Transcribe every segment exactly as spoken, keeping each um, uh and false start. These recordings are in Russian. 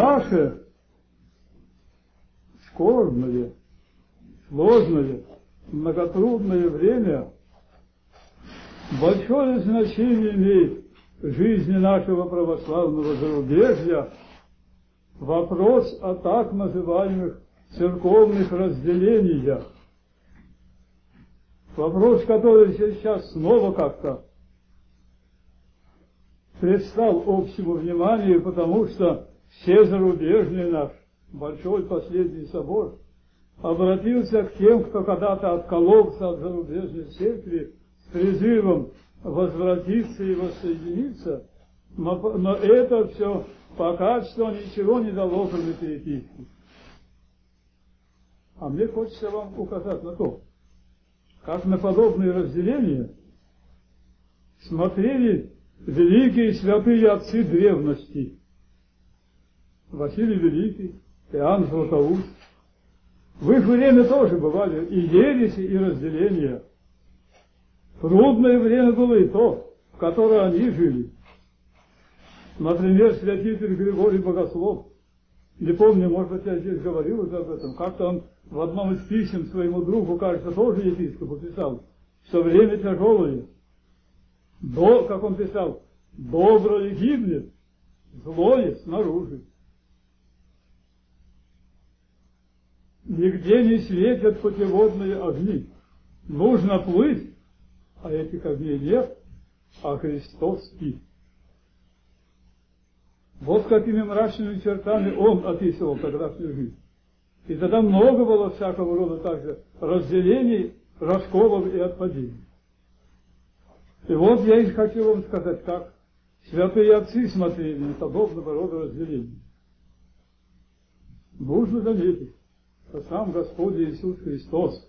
наше скорбное, сложное, многотрудное время большое значение имеет в жизни нашего православного зарубежья вопрос о так называемых церковных разделениях. Вопрос, который сейчас снова как-то предстал общему вниманию, потому что все зарубежный наш большой последний собор обратился к тем, кто когда-то откололся от зарубежной церкви с призывом возвратиться и воссоединиться, но, но это все пока что ничего не дало, кроме переписки. А мне хочется вам указать на то, как на подобные разделения смотрели великие святые отцы древности. Василий Великий, Иоанн Златоуст. В их время тоже бывали и ереси, и разделения. Трудное время было и то, в которое они жили. Например, святитель Григорий Богослов. Не помню, может быть, я здесь говорил уже об этом. Как-то он в одном из писем своему другу, кажется, тоже епископу писал, что время тяжелое. До, как он писал, доброе гибнет, злое снаружи. Нигде не светят путеводные огни. Нужно плыть, а этих огней нет, а Христос спит. Вот какими мрачными чертами он описывал тогдашнюю жизнь. И тогда много было всякого рода также разделений, расколов и отпадений. И вот я и хочу вам сказать, как святые отцы смотрели на подобного рода разделения. Нужно заметить, что сам Господь Иисус Христос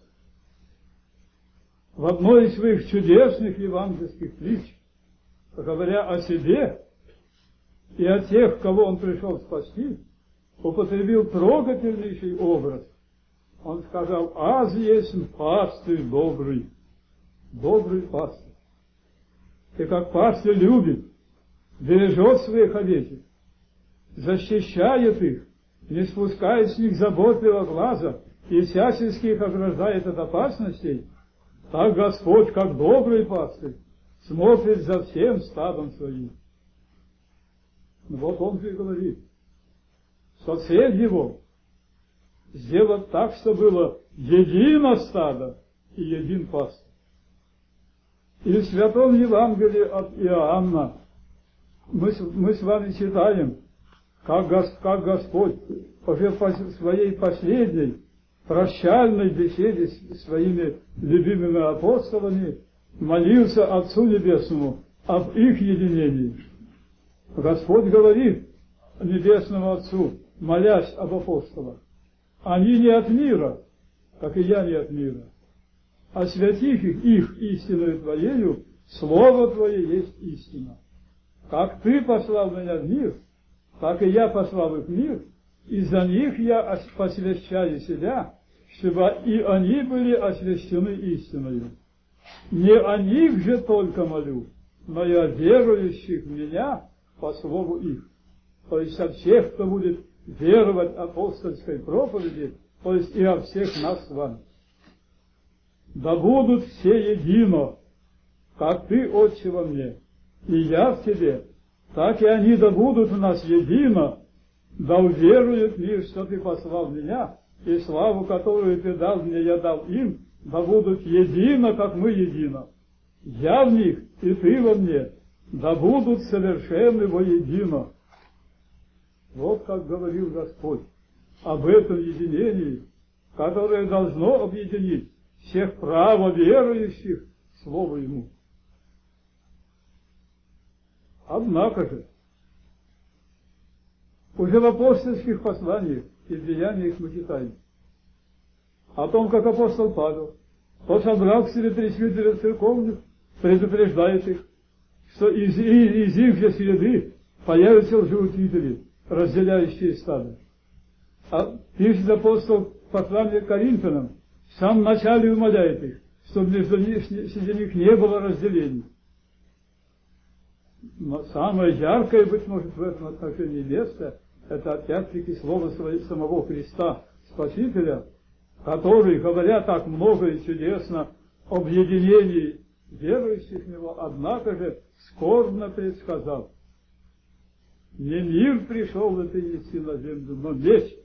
в одной из своих чудесных евангельских притч, говоря о себе и о тех, кого Он пришел спасти, употребил трогательнейший образ. Он сказал: «Аз есть пастырь добрый, добрый пастырь». И как пастырь любит, бережет своих овечек, защищает их, не спускает с них заботливого глаза и всячески их ограждает от опасностей, так Господь, как добрый пастырь, смотрит за всем стадом своим. Вот Он же и говорит, что цель Его сделать так, чтобы было едино стадо и един пастырь. И в Святом Евангелии от Иоанна мы, мы с вами читаем, как, Гос, как Господь уже в своей последней прощальной беседе с своими любимыми апостолами молился Отцу Небесному об их единении. Господь говорит Небесному Отцу, молясь об апостолах: они не от мира, как и я не от мира, а святих их, их истиною Твоею, Слово Твое есть истина. Как Ты послал меня в мир, так и я послал их в мир, и за них я посвящаю себя, чтобы и они были освящены истиною. Не о них же только молю, но и о верующих в меня по слову их. То есть о всех, кто будет веровать апостольской проповеди, то есть и о всех нас с вами. Да будут все едино, как Ты, Отче, во мне, и я в Тебе, так и они да будут у нас едино, да уверуют мир, что Ты послал меня, и славу, которую Ты дал мне, я дал им, да будут едино, как мы едино. Я в них, и Ты во мне, да будут совершенны воедино. Вот как говорил Господь об этом единении, которое должно объединить всех правоверующих Слову Ему. Однако же, уже в апостольских посланиях и деяниях мы читаем о том, как апостол Павел, он собрал к себе пресвитеров церковных, предупреждает их, что из, из их же среды появятся лжеучители, разделяющие стадо. А пишет апостол в послании к Коринфянам, в самом начале умоляет их, чтобы между них, среди них не было разделений. Но самое яркое, быть может, в этом отношении место это опять-таки слово самого Христа Спасителя, который, говоря так много и чудесно об единении верующих в Него, однако же скорбно предсказал: не мир пришел это нести на землю, но меч.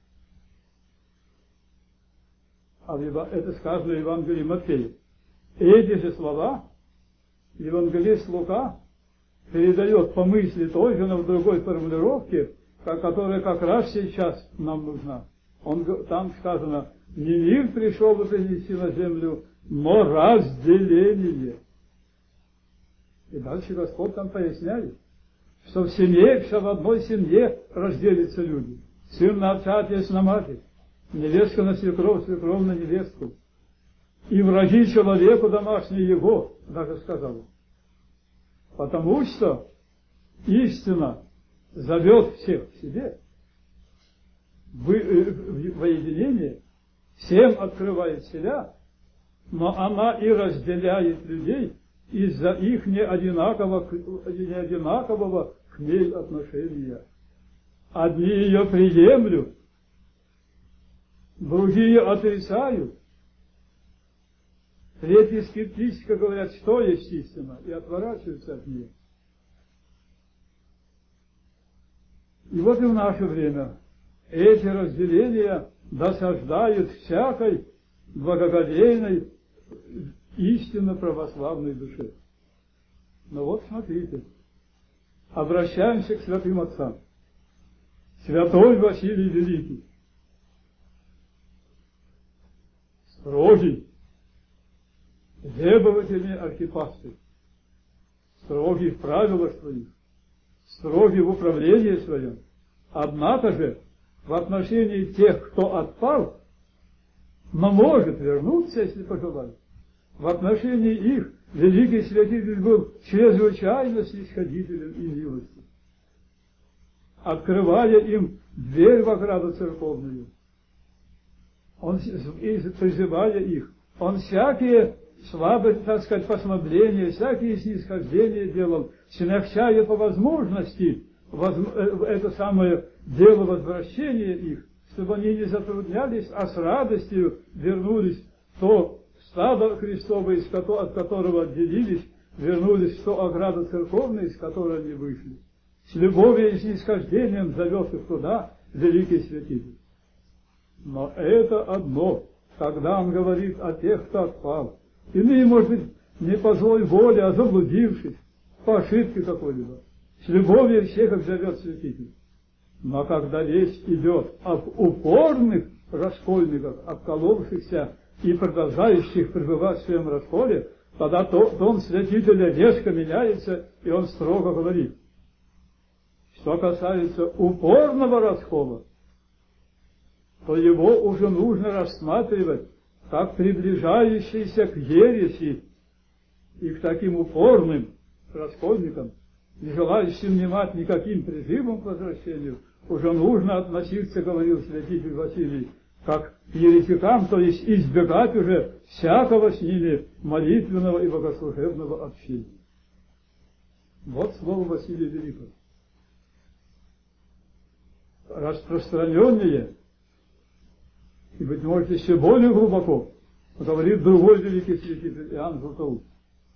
А это сказано в Евангелии Матфея. Эти же слова евангелист Лука передает по мысли той же, но в другой формулировке, которая как раз сейчас нам нужна. Он, там сказано: не мир пришел бы принести на землю, но разделение. И дальше Господь там поясняет, что в семье, что в одной семье разделятся люди. Сын на отца, отец на матерь, невестка на свекровь, свекровь на невестку. И враги человеку домашние его, даже сказал. Потому что истина зовет всех к себе в, в, во единение, всем открывает себя, но она и разделяет людей из-за их неодинакового, неодинакового к ней отношения. Одни ее приемлют, другие отрицают, третьи скептически говорят, что есть истина, и отворачиваются от нее. И вот и в наше время эти разделения досаждают всякой благоговейной, истинно православной душе. Но вот смотрите, обращаемся к святым отцам. Святой Василий Великий, строгий, требовательный архипастырь, строгий в правилах своих, строгий в управлении своем, однако же в отношении тех, кто отпал, но может вернуться, если пожелает, в отношении их великий святитель был чрезвычайно снисходителен и милостив, открывая им дверь в ограду церковную, он, призывая их, он всякие слабые, так сказать, послабления, всякие снисхождения делал, смягчая по возможности это самое дело возвращения их, чтобы они не затруднялись, а с радостью вернулись в то стадо Христово, от которого отделились, вернулись в то ограду церковное, из которой они вышли. С любовью и снисхождением зовет их туда великий святитель. Но это одно, когда он говорит о тех, кто отпал. Иные, может быть, не по злой воле, а заблудившись, по ошибке какой-либо. С любовью всех их зовет святитель. Но когда речь идет об упорных раскольниках, обколовшихся и продолжающих пребывать в своем расколе, тогда тон святителя резко меняется, и он строго говорит: что касается упорного раскола, то его уже нужно рассматривать как приближающийся к ереси и к таким упорным раскольникам, не желающим внимать никаким призывом к возвращению, уже нужно относиться, говорил святитель Василий, как к еретикам, то есть избегать уже всякого с ними молитвенного и богослужебного общения. Вот слово Василия Великого. Распространеннее и, быть может, еще более глубоко говорит другой великий святитель Иоанн Златоуст.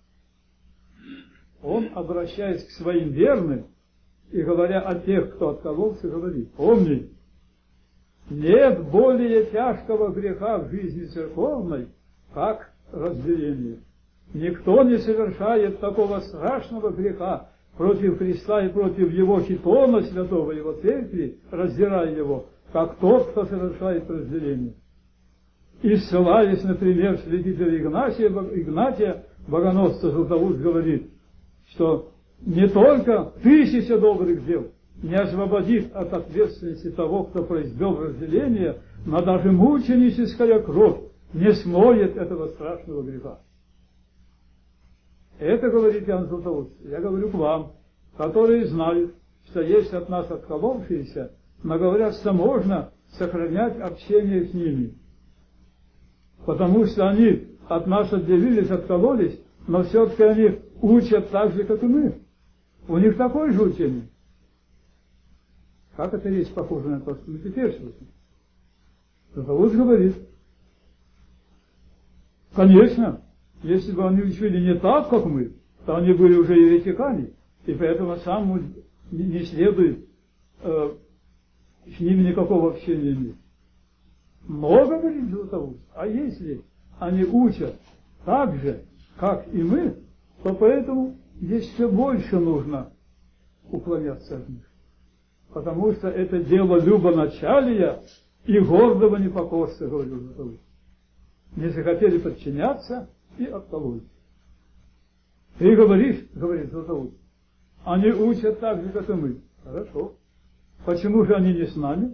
Он, обращаясь к своим верным и говоря о тех, кто откололся, говорит: помни, нет более тяжкого греха в жизни церковной, как разделение. Никто не совершает такого страшного греха против Христа и против Его хитона святого, Его церкви, раздирая Его, как тот, кто совершает разделение. И ссылаясь, например, святителя Игнатия, Игнатия Богоносца, Златоуст говорит, что не только тысяча добрых дел не освободит от ответственности того, кто произвел разделение, но даже мученическая кровь не смоет этого страшного греха. Это говорит Иоанн Златоуст. Я говорю к вам, которые знают, что есть от нас отколовшиеся, но говорят, что можно сохранять общение с ними. Потому что они от нас отделились, откололись, но все-таки они учат так же, как и мы. У них такое же учение. Как эта речь похожа на то, что мы теперь слышим? Златоуст говорит, конечно, если бы они учили не так, как мы, то они были уже еретиками, и поэтому самому не следует э, с ними никакого общения иметь. Но, говорит Златоуст, а если они учат так же, как и мы, то поэтому еще больше нужно уклоняться от них. Потому что это дело любоначалия и гордого непокорства, говорил Златоуст. Не захотели подчиняться и откололись. Ты говоришь, говорит Златоуст, они учат так же, как и мы. Хорошо. Почему же они не с нами?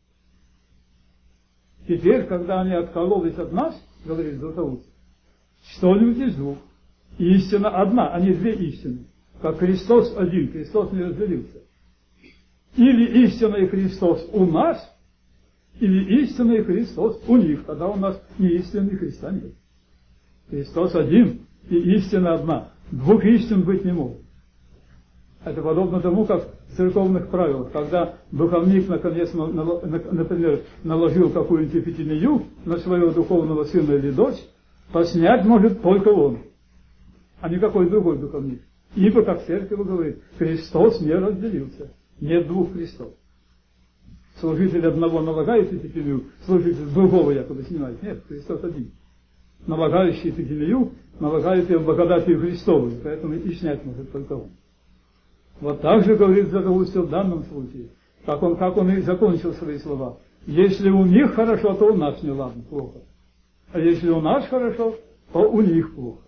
Теперь, когда они откололись от нас, говорит Златоуст, что-нибудь из двух. Истина одна, а не две истины. Как Христос один, Христос не разделился. Или истина и Христос у нас, или истина и Христос у них. Тогда у нас ни истины, ни Христа нет. Христос один, и истина одна. Двух истин быть не может. Это подобно тому, как в церковных правилах, когда духовник, наконец, например, наложил какую-нибудь эпитемию на своего духовного сына или дочь, то снять может только он, а никакой другой духовник. Ибо, как церковь говорит, Христос не разделился. Нет двух Христов. Служитель одного налагает эпитемию, служитель другого якобы снимает. Нет, Христос один. Налагающий эпитемию налагает ее благодатью Христовой, поэтому и снять может только он. Вот так же говорит Златоуст в данном случае, как он, как он и закончил свои слова. Если у них хорошо, то у нас не ладно, плохо. А если у нас хорошо, то у них плохо.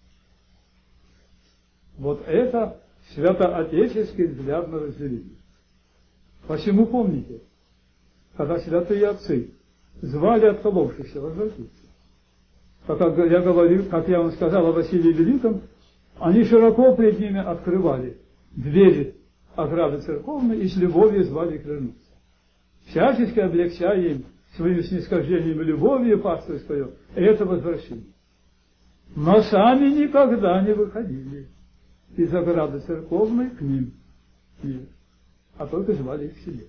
Вот это святоотеческий взгляд на разделение. Посему помните, когда святые отцы звали отколовшихся возвратиться, как я говорил, как я вам сказал о Василии Великом, они широко пред ними открывали двери ограды церковной и с любовью звали их вернуться. Всячески облегчая им своим снисхождением и любовью паствой свое это возвращение. Но сами никогда не выходили из ограды церковной к ним, нет, а только звали их к себе.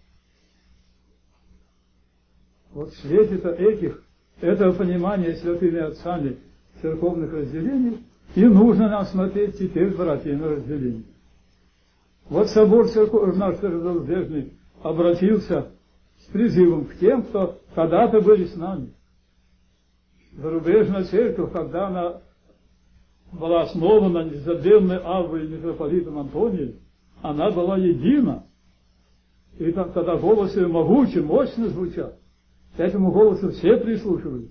Вот в свете-то этих, этого понимания святыми отцами церковных разделений и нужно нам смотреть теперь, братья, на разделение. Вот собор церковь, наш Церковно-Зарубежный обратился с призывом к тем, кто когда-то были с нами. Зарубежная церковь, когда она была основана незабвенной Аввой и митрополитом Антонием, она была едина. И тогда голос ее могучий, мощно звучал. К этому голосу все прислушивались.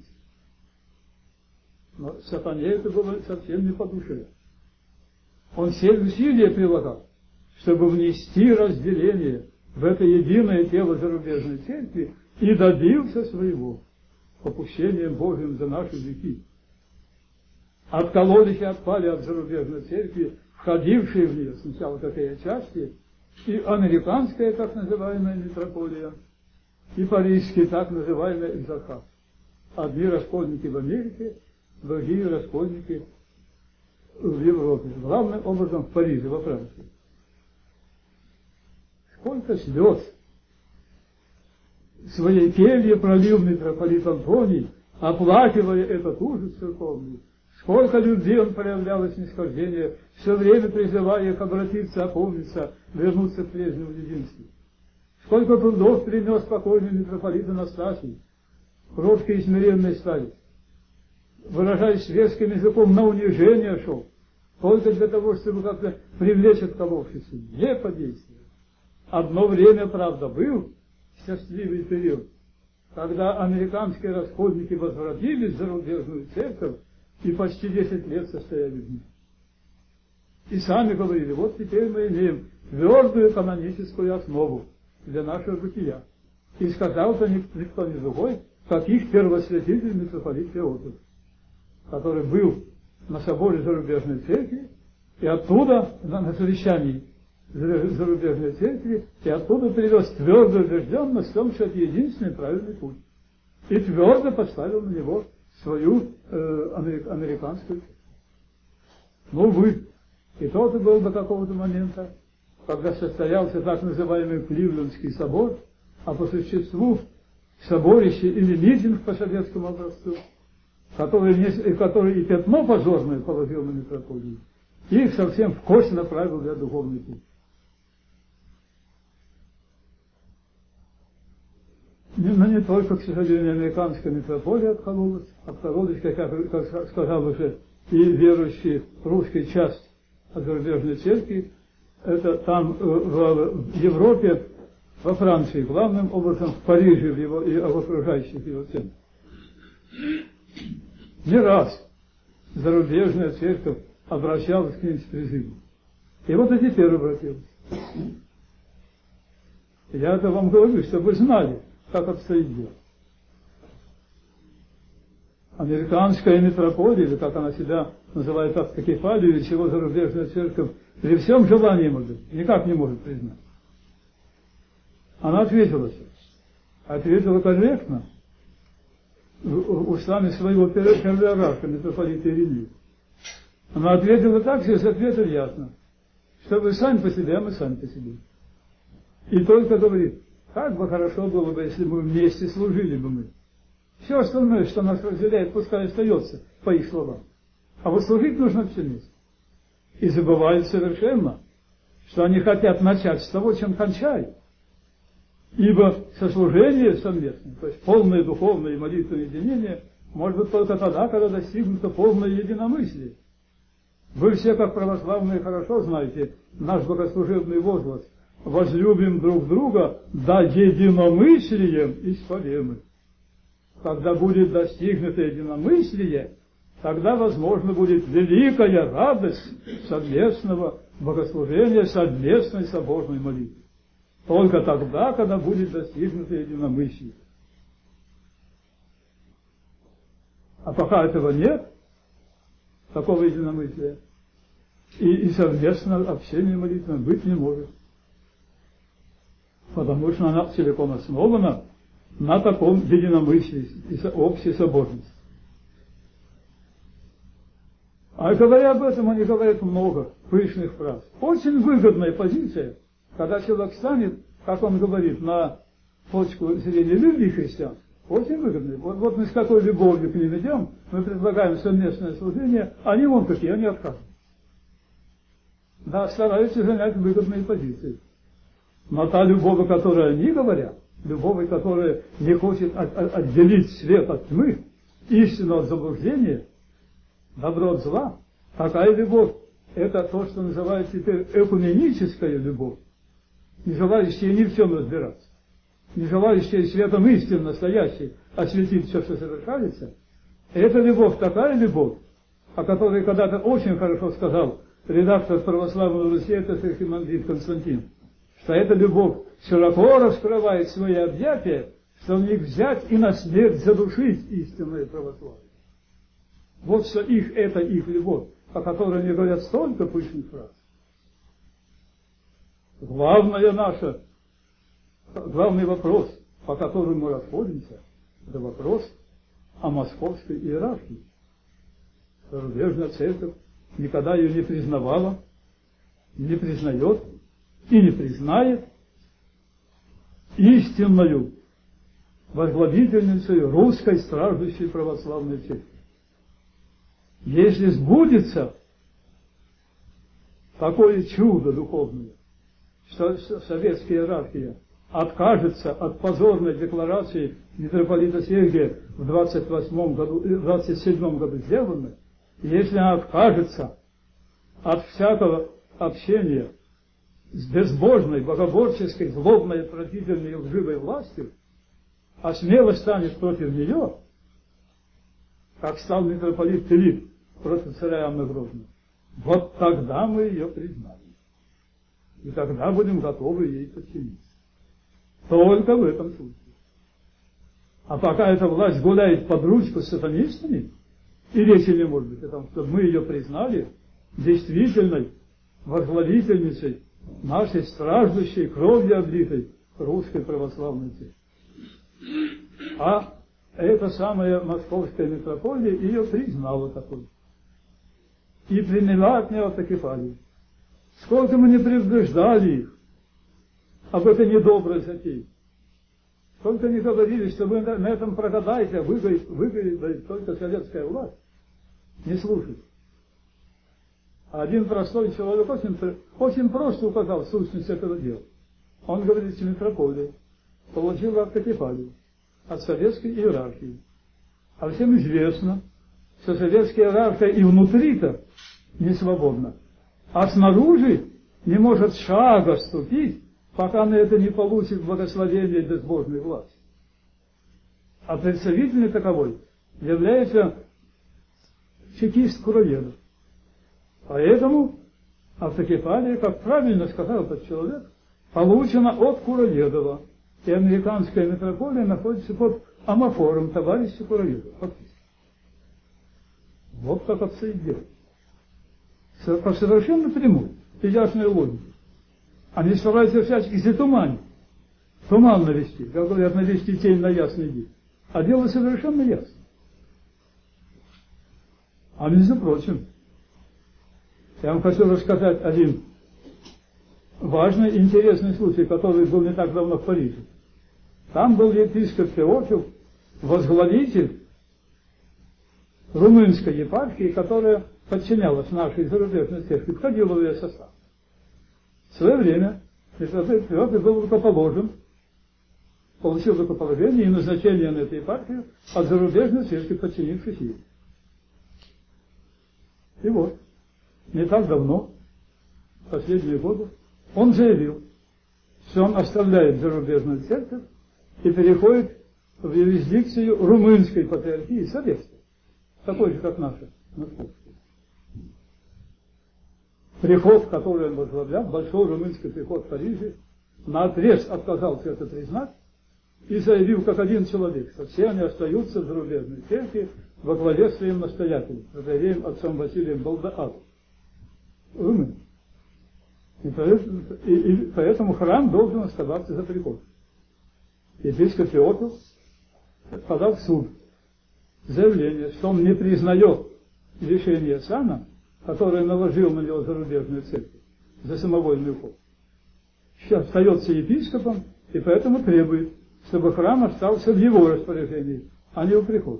Но сатане это было совсем не по душе. Он все усилия прилагал, чтобы внести разделение в это единое тело зарубежной церкви и добился своего попущением Божьим за наши веки. Откололись и отпали от зарубежной церкви, входившие в нее сначала какие части, и американская так называемая митрополия, и парижский так называемый экзархат. Одни раскольники в Америке, другие раскольники в Европе, главным образом в Париже, во Франции. Сколько слез своей келье пролил митрополит Антоний, оплакивая этот ужас церковный. Сколько любви он проявлял и снисхождения, все время призывая их обратиться, опомниться, вернуться к прежнему единству. Сколько трудов принес покойный митрополит Анастасий, кроткий и смиренный старец, выражаясь светским языком, на унижение шел, только для того, чтобы как-то привлечь отколовшихся. Не подействовал. Одно время, правда, был счастливый период, когда американские раскольники возвратились в зарубежную церковь и почти десять лет состояли в ней. И сами говорили, вот теперь мы имеем твердую каноническую основу для нашего бытия. И сказал-то никто не другой, как их первосвятитель митрополит Феодор, который был на соборе зарубежной церкви, и оттуда, на совещании зарубежной церкви, и оттуда привез твердую убежденность в том, что это единственный правильный путь. И твердо поставил на него свою э, американскую церковь. Ну, вы, и тот был до какого-то момента когда состоялся так называемый Кливлендский собор, а по существу соборище или митинг по советскому образцу, который, не, который и пятно позорное положил на митрополию, и их совсем в кость направил для духовный путь. Но не только, к сожалению, американская митрополия откололась, откололась, как я как сказал уже, и верующие русской части от зарубежной церкви. Это там в Европе, во Франции, главным образом в Париже в его, и в окружающих его центрах. Не раз зарубежная церковь обращалась к ним с призывом. И вот и теперь обратилась. Я это вам говорю, чтобы вы знали, как обстоит дело. Американская митрополия, или как она себя называет, автокефалию, чего зарубежная церковь при всем желании может, никак не может признать. Она ответила, ответила корректно, устами своего первоиерарха, митрополита Иринея. Она ответила так, здесь ответ ясно, что вы сами по себе, а мы сами по себе. И только говорит, как бы хорошо было бы, если бы вместе служили бы мы. Все остальное, что нас разделяет, пускай остается, по их словам. А вот служить нужно все вместе. И забывают совершенно, что они хотят начать с того, чем кончают. Ибо сослужение совместное, то есть полное духовное и молитвенное единение, может быть только тогда, когда достигнуто полное единомыслие. Вы все, как православные, хорошо знаете наш богослужебный возглас: возлюбим друг друга, да единомыслием исповемы. Когда будет достигнуто единомыслие, тогда, возможно, будет великая радость совместного богослужения, совместной соборной молитвы. Только тогда, когда будет достигнуто единомыслие. А пока этого нет, такого единомыслия, и, и совместно общение молитвенное быть не может. Потому что она целиком основана на таком единомыслии и общей соборности. А говоря об этом, они говорят много пышных фраз. Очень выгодная позиция, когда человек станет, как он говорит, на точку зрения любви христиан. Очень выгодная. Вот, вот мы с какой любовью к ним идем, мы предлагаем совместное служение, они вон какие, они отказывают. Да, стараются занять выгодные позиции. Но та любовь, о которой они говорят, любовь, которая не хочет от, от, отделить свет от тьмы, истину от заблуждения, добро от зла, такая любовь, это то, что называется теперь экуменическая любовь, не желающая ни в чем разбираться, не желающая светом истины настоящей осветить все, что совершается. Это любовь, такая любовь, о которой когда-то очень хорошо сказал редактор православного Руси, это архимандрит Константин, что эта любовь широко раскрывает свои объятия, что в них взять и на смерть задушить истинное православие. Вот что их, это их любовь, о которой они говорят столько пышных фраз. Главное наше, главный вопрос, по которому мы расходимся, это вопрос о московской иерархии. Зарубежная церковь никогда ее не признавала, не признает и не признает истинную возглавительницей русской страждущей православной церкви. Если сбудется такое чудо духовное, что советская иерархия откажется от позорной декларации митрополита Сергия в двадцать восьмом году, двадцать седьмом году сделанной, если она откажется от всякого общения с безбожной, богоборческой, злобной, отвратительной и лживой властью, а смело станет против нее, как стал митрополит Филипп против царя Иоанна Грозного, вот тогда мы ее признаем. И тогда будем готовы ей подчиниться. Только в этом случае. А пока эта власть гуляет под ручку с сатанистами, и речи не может быть о том, чтобы мы ее признали действительной возглавительницей нашей страждущей, кровью облитой русской православной церкви. А эта самая московская митрополия ее признала такой. И приняла от нее автокефалию. Сколько мы не предупреждали их об этой недоброй затее. Сколько не говорили, что вы на этом прогадаете, выгорит, выгорит только советская власть. Не слушайте. Один простой человек очень, очень просто указал сущность этого дела. Он говорит, что митрополия получила автокефалию от советской иерархии. А всем известно, что советская иерархия и внутри-то не свободна, а снаружи не может шага ступить, пока на это не получит благословение безбожной власти. А представительной таковой является чекист Кураедов. Поэтому автокефалия, как правильно сказал этот человек, получена от Кураедова. И американская митрополия находится под амофором товарища Кураедова. Вот как обстоит дело. По совершенно прямой и ясной логике. Они стараются всячески затуманить, туман навести, как говорят, навести тень на ясный день. А дело совершенно ясно. А между прочим, я вам хочу рассказать один важный и интересный случай, который был не так давно в Париже. Там был епископ Феофил, возглавитель румынской епархии, которая подчинялась нашей зарубежной церкви, входила в ее состав. В свое время епископ Феофил был рукоположен, получил рукоположение и назначение на эту епархию от зарубежной церкви, подчинившись ей. И вот, не так давно, в последние годы, он заявил, что он оставляет зарубежную церковь и переходит в юрисдикцию румынской патриархии, советской, такой же, как наша, московская. Приход, который он возглавлял, большой румынский приход в Париже, наотрез отказался это признать и заявил, как один человек, что все они остаются в зарубежной церкви во главе своим настоятелем, протоиереем отцом Василием Балдаатом. Румын. И поэтому, и, и поэтому храм должен оставаться за приход. Епископ Феофил подал в суд заявление, что он не признает решение сана, которое наложил на него зарубежную церковь за самовольный уход. Сейчас остается епископом, и поэтому требует, чтобы храм остался в его распоряжении, а не у прихода.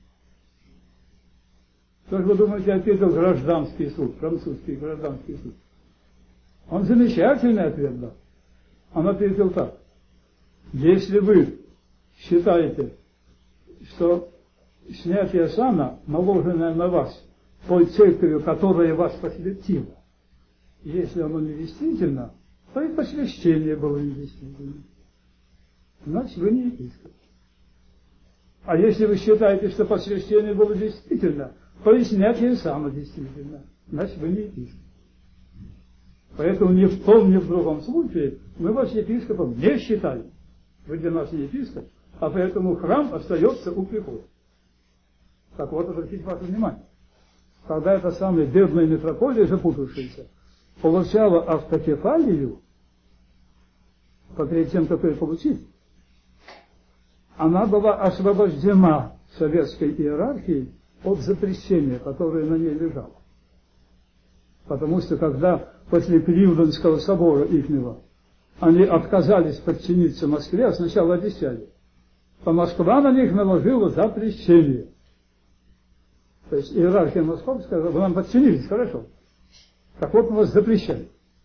Что же вы думаете, ответил гражданский суд, французский гражданский суд? Он замечательный ответ дал. Он ответил так. Если вы считаете, что снятие сана, наложенное на вас той церковью, которая вас посвятила, если оно недействительно, то и посвящение было недействительно. Значит, вы не епископ. А если вы считаете, что посвящение было действительно, то и снятие сана действительно, значит, вы не епископ. Поэтому ни в том, ни в другом случае мы вас епископом не считаем. Вы для нас не епископ, а поэтому храм остается у прихода. Так вот, обратите ваше внимание. Когда эта самая бедная митрополия, запутавшаяся, получала автокефалию, перед тем, как ее получить, она была освобождена советской иерархией от запрещения, которое на ней лежало. Потому что когда после Кливлендского собора ихнего они отказались подчиниться Москве, а сначала обещали, то Москва на них наложила запрещение. То есть иерархия московская, вы нам подчинились, хорошо. Так вот мы вас запрещаем.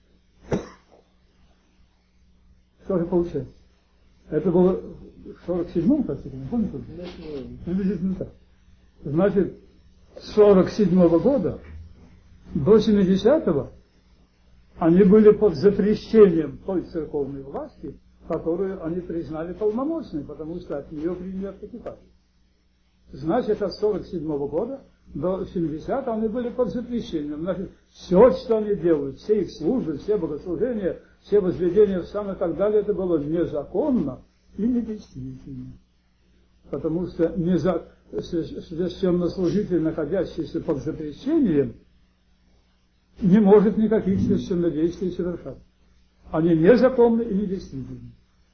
Что же получается? Это было в сорок седьмом, кстати, не помните? Приблизительно так. Значит, с сорок седьмого года до семидесятого они были под запрещением той церковной власти, которую они признали полномочной, потому что от нее приняли автокефалию. Значит, от сорок седьмого года до семидесятого они были под запрещением. Значит, все, что они делают, все их службы, все богослужения, все возведения в сан и так далее, это было незаконно и недействительно. Потому что неза... священнослужитель, находящийся под запрещением, не может никаких священнодействий совершать. Они незаконны и недействительны.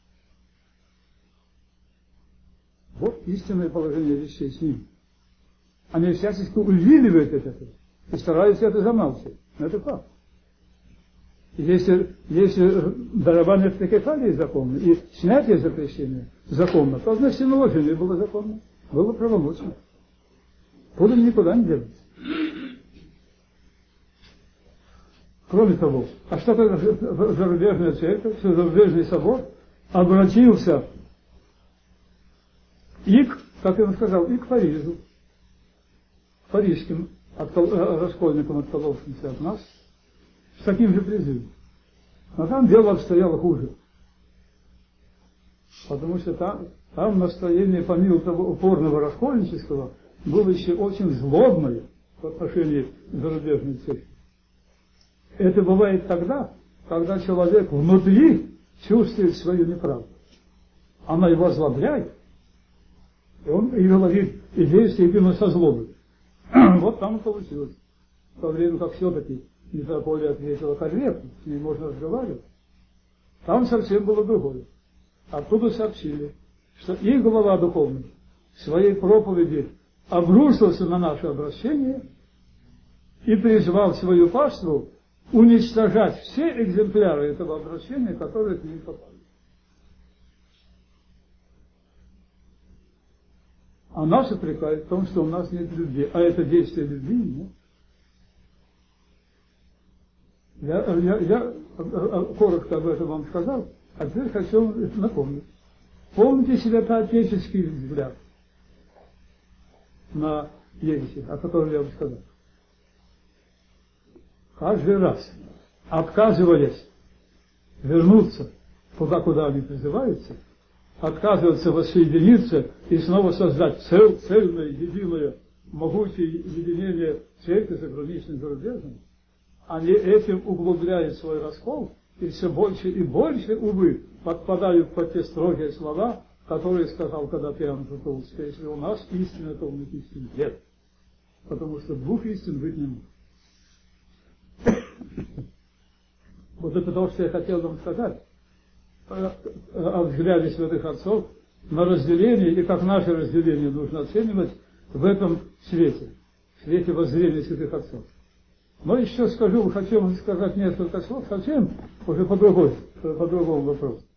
Вот истинное положение вещей с ним. Они всячески увиливают от этого и стараются это замалчивать. Но это факт. Если, если дарование автокефалии законно и снятие запрещения законно, то насилование было законно, было правомочно. Подаль никуда не делается. Кроме того, а что такое зарубежная церковь, зарубежный собор обратился и к, как я вам сказал, и к Парижу, к парижским откол, раскольникам, отколовшимся от нас, с таким же призывом. Но там дело обстояло хуже. Потому что там, там настроение, помимо того упорного раскольнического, было еще очень злобное в отношении зарубежной церкви. Это бывает тогда, когда человек внутри чувствует свою неправду. Она его озлобляет, и он и говорит, и действует именно со злобой. Вот там и получилось. В то время как все-таки митрополия ответила корректно, с ней можно разговаривать. Там совсем было другое. Оттуда сообщили, что их глава духовный в своей проповеди обрушился на наше обращение и призвал свою паству уничтожать все экземпляры этого обращения, которые к ним попали. А нас упрекают в том, что у нас нет любви. А это действие любви нет. Я, я, я коротко об этом вам сказал, а теперь хочу вам напомнить. Помните себе по-отечески взгляд на ереси, о котором я вам сказал. Каждый раз, отказываясь вернуться туда, куда они призываются, отказываться воссоединиться и снова создать цел, цельное, единое, могучее единение церкви заграничной, зарубежной, они этим углубляют свой раскол и все больше и больше, увы, подпадают под те строгие слова, которые сказал когда-то Иоанн Златоуст: если у нас истина, то у них истины нет. Потому что двух истин быть не может. Вот это то, что я хотел вам сказать о взгляде святых отцов на разделение, и как наше разделение нужно оценивать в этом свете, в свете воззрения святых отцов. Но еще скажу, хочу вам сказать несколько слов совсем уже по другой, по другому вопросу.